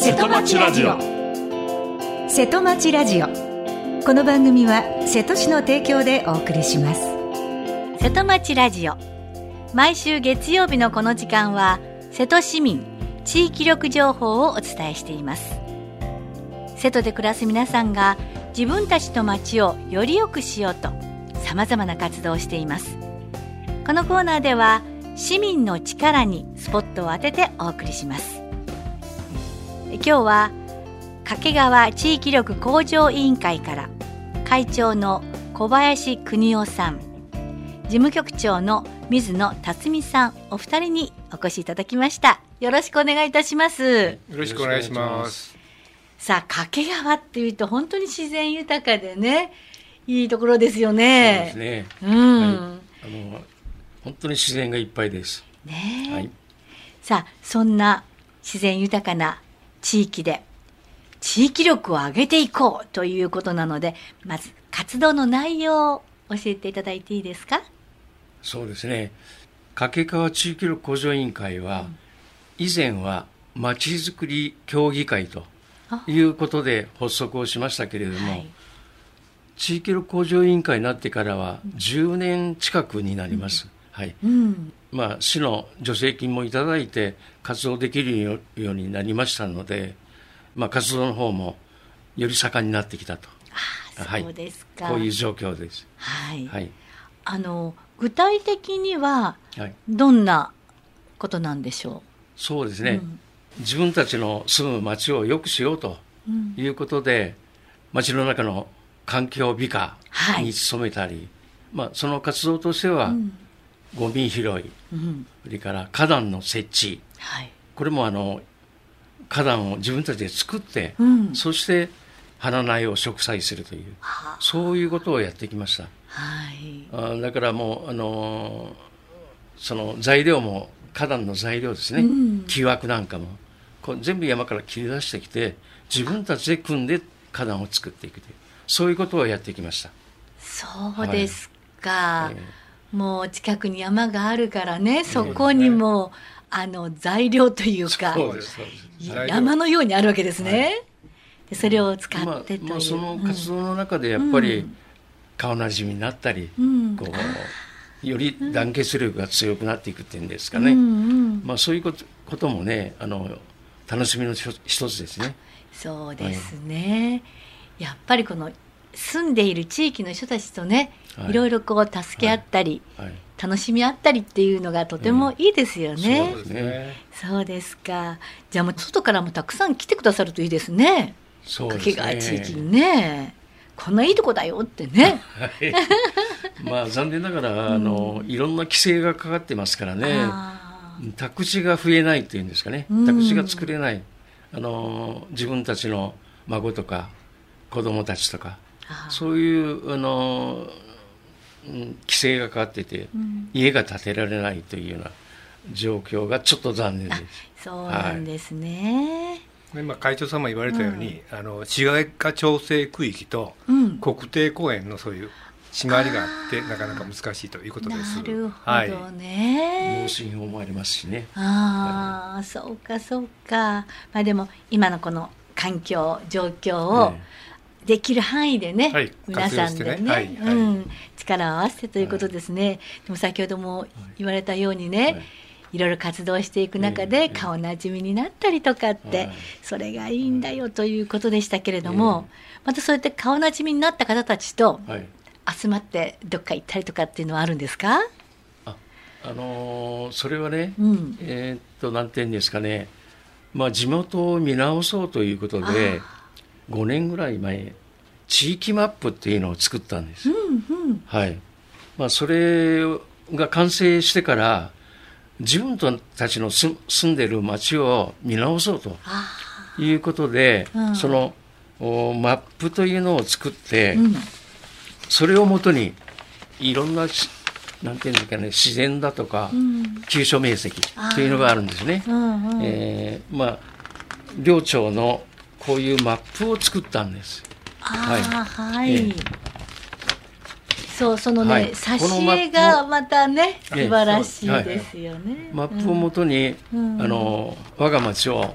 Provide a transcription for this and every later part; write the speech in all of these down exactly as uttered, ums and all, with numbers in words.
瀬戸町ラジオ。 瀬戸町ラジオ。この番組は瀬戸市の提供でお送りします。 瀬戸町ラジオ、毎週月曜日のこの時間は瀬戸市民地域力情報をお伝えしています。瀬戸で暮らす皆さんが自分たちの町をより良くしようとさまざまな活動をしています。このコーナーでは市民の力にスポットを当ててお送りします。今日は掛川地域力向上委員会から会長の小林邦夫さん、事務局長の水野辰巳さん、お二人にお越しいただきました。よろしくお願いいたします。 よろしくお願いします。 さあ、掛川っていうと本当に自然豊かでね、いいところですよね。 そうですね、 うん、 はい、あの本当に自然がいっぱいですね、 はい、 さあ、そんな自然豊かな地域で地域力を上げていこうということなので、まず活動の内容を教えていただいていいですか？ そうですね、掛川地域力向上委員会は、うん、以前はまちづくり協議会ということで発足をしましたけれども、はい、地域力向上委員会になってからはじゅうねん近くになります、うんはいうんまあ、市の助成金もいただいて活動できるようになりましたので、まあ、活動の方もより盛んになってきたと。 あ、そうですか、 はい、こういう状況です、 はいはい、 あの具体的にはどんなことなんでしょう？はい、 そうですね、うん、自分たちの住む町を良くしようということで、うん、町の中の環境美化に努めたり、はい、まあ、その活動としては、うん、ゴミ拾い、うん、それから花壇の設置、はい、これもあの花壇を自分たちで作って、うん、そして花苗を植栽するという、そういうことをやってきました、はい、あだからもうあのその材料も花壇の材料ですね、うん、木枠なんかもこう全部山から切り出してきて自分たちで組んで花壇を作っていくという、そういうことをやってきました。 そうですか、はい、えー、もう近くに山があるからね、そこにも、えー、あの材料というか、そうですそうです、山のようにあるわけですね、はい、でそれを使ってという、まあまあ、その活動の中でやっぱり、うん、顔なじみになったり、うん、こうより団結力が強くなっていくっていうんですかね、うんうんまあ、そういうこと、こともね、あの楽しみの一つですね。 そうですね、はい、やっぱりこの住んでいる地域の人たちとね、はい、いろいろこう助け合ったり、はいはい、楽しみ合ったりっていうのがとてもいいですよね、うん、そうですね。そうですか。じゃあもう外からもたくさん来てくださるといいですね。そうですね、掛川地域にね、こんないいとこだよってね、はい、 まあ残念ながら、うん、あのいろんな規制がかかってますからね、宅地が増えないっていうんですかね、宅地が作れない、あの自分たちの孫とか子供たちとか、そういうあの規制がかかってて、うん、家が建てられないというような状況がちょっと残念です。 そうなんですね、 はい、今会長様言われたように、うん、あの市街化調整区域と国定公園のそういう締まりがあってなかなか難しいということです。 なるほどね、 脳死に思われますしね。 ああ、はい、そうかそうか、まあ、でも今のこの環境状況を、ね、できる範囲でね、はい、皆さんで ね, ね、はいはい、うん、力を合わせてということですね、はい、でも先ほども言われたようにね、はい、いろいろ活動していく中で顔なじみになったりとかって、はい、それがいいんだよということでしたけれども、はい、またそうやって顔なじみになった方たちと集まってどっか行ったりとかっていうのはあるんですか？ あ、あのー、それはね、うん、えー、っと何て言うんですかね、まあ、地元を見直そうということでごねんぐらい前地域マップっていうのを作ったんです、うんうん、はい、まあ、それが完成してから自分たちの住んでいる町を見直そうということで、うん、そのマップというのを作って、うん、それをもとにいろんななんていうんですかね、自然だとか、うん、急所面積というのがあるんですね、うんうん、えー、まあ両町のこういうマップを作ったんです。 はい、はい、えー、そうそのね、はい、挿絵がまたね素晴らしいですよね、 はい、マップをもとに、うん、あの我が町を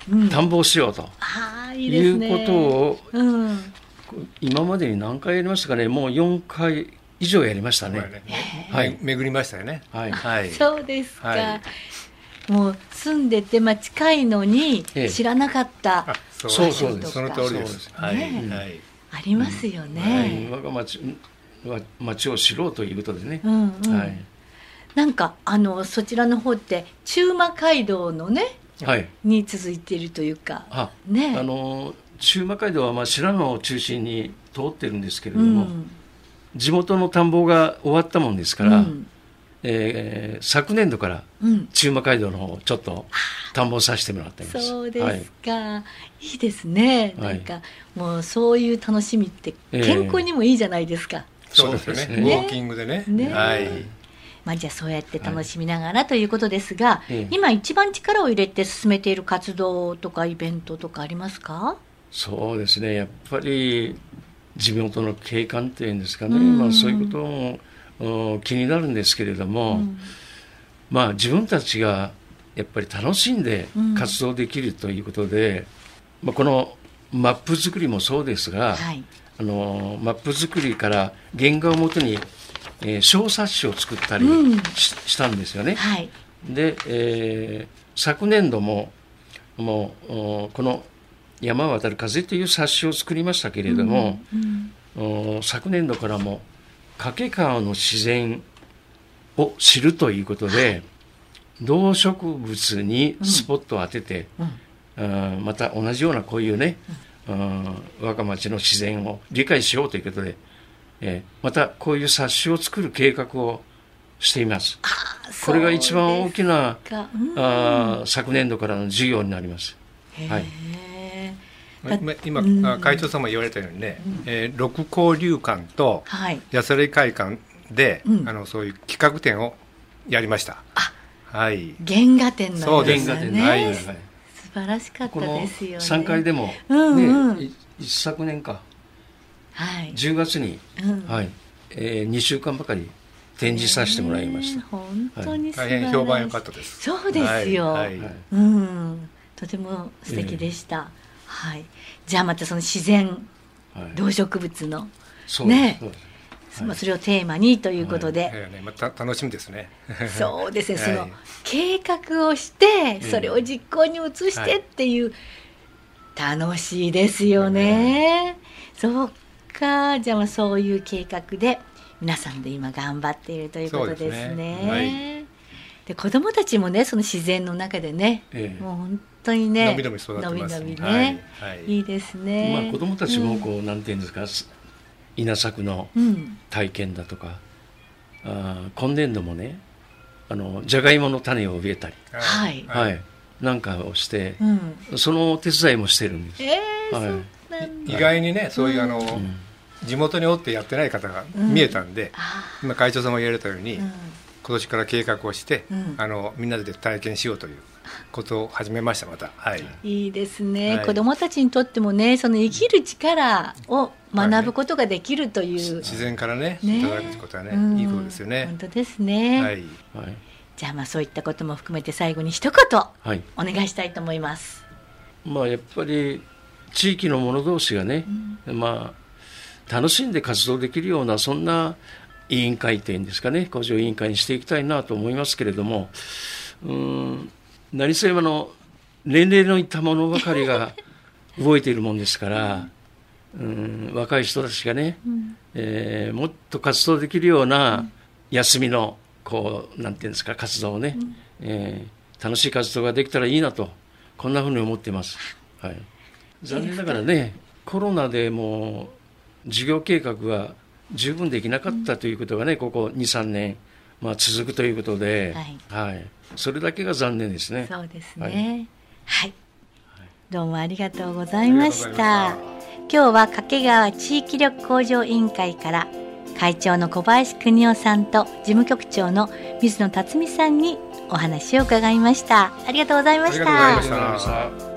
田んぼをしようと、 あいいですね、 いうことを、 うん、 今までに何回やりましたかね。もうよんかい以上やりましたね。ね、 はい、巡りましたよね。 はいはい、そうですか、はい、もう住んでて、まあ、近いのに知らなかった場所とか、 そうそうです、その通りです。はい、 ね、はい、ありますよね、 うん、我が町町を知ろうということでね、 うんうん、はい、なんかあのそちらの方って中馬街道のね、はい、に続いているというか、 あ、ね、あの中馬街道はまあ白野を中心に通ってるんですけれども、うん、地元の田んぼが終わったもんですから、うん、えー、昨年度から中馬街道の方をちょっと田んぼをさせてもらっています。 そうですか、はい、いいですね。なんか、はい、もうそういう楽しみって健康にもいいじゃないですか。 えー、そうですね、ウォーキングで ね, ね、はい、 まあ、じゃあそうやって楽しみながらということですが、はい、今一番力を入れて進めている活動とかイベントとかありますか？ そうですね、やっぱり地元の景観っていうんですかね、まあ、そういうことも気になるんですけれども、うん、まあ、自分たちがやっぱり楽しんで活動できるということで、うん、まあ、このマップ作りもそうですが、はい、あのマップ作りから原画をもとに、えー、小冊子を作ったり し,、うん、したんですよね。はい、で、えー、昨年度ももうこの山渡る風という冊子を作りましたけれども、うんうん、昨年度からも掛川の自然を知るということで、はい、動植物にスポットを当てて、うんうん、また同じようなこういうね、うん、我が町の自然を理解しようということで、えー、またこういう冊子を作る計画をしています。これが一番大きな、うん、あ昨年度からの授業になります。はい、 今、うん、会長様言われたようにね、うん、えー、六交流館と安来会館で、はい、あのそういう企画展をやりました。 あ、はい、原画展のようですね。 原画展、はい、 素晴らしかったですよね。 このさんかいでも、うんうん、ね、一昨年か、はい、じゅうがつに、うん、はい、えー、にしゅうかんばかり展示させてもらいました。 本当に素晴らしい、 大変評判良かったです。 そうですよ、はいはい、うん、とても素敵でした。えーはい、じゃあまたその自然、はい、動植物のね、そ, はい、それをテーマにということで、はいはいね、また楽しみですね。 そうですね、その計画をしてそれを実行に移してっていう、はい、楽しいですよね。はい、そうか、じゃあそういう計画で皆さんで今頑張っているということですね。そうですね、はい、で子どもたちもね、その自然の中でね、ええ、もう本当にね、 のびのび育ってます。のびのびね、はいはい、いいですね。 まあ、子どもたちもこう、うん、なんていうんですか、稲作の体験だとか、うん、あ今年度もね、あのじゃがいもの種を植えたり、はいはい、なんかをして、うん、そのお手伝いもしてるんです。 えーはい、そうなんだ。意外にね、そういうあの、うん、地元におってやってない方が見えたんで、うん、今会長様が言われたように、うん、今年から計画をして、うん、あのみんなで体験しようということを始めました。また、はい、 いいですね、はい、子どもたちにとってもね、その生きる力を学ぶことができるという、 ね、自然からね、ね、いただくことはね、うん、いいことですよね。 本当ですね、はいはい、じゃあまあそういったことも含めて最後に一言お願いしたいと思います。 はい、まあ、やっぱり地域の者同士がね、うん、まあ、楽しんで活動できるようなそんな委員会っていうんですかね、工場委員会にしていきたいなと思いますけれども、うーん、何せ今の年齢のいったものばかりが動いているもんですから、うん、若い人たちがね、うん、えー、もっと活動できるような休みのこうなんていうんですか、活動をね、うん、えー、楽しい活動ができたらいいなと、こんなふうに思っています。はい、残念ながらね、コロナでもう事業計画が十分できなかったということがね、ここ にさんねん、まあ、続くということで、はいはい、それだけが残念ですね。 そうですね、はいはいはい、どうもありがとうございました。今日は掛川地域力向上委員会から会長の小林邦夫さんと事務局長の水野辰巳さんにお話を伺いました。ありがとうございました。 ありがとうございました。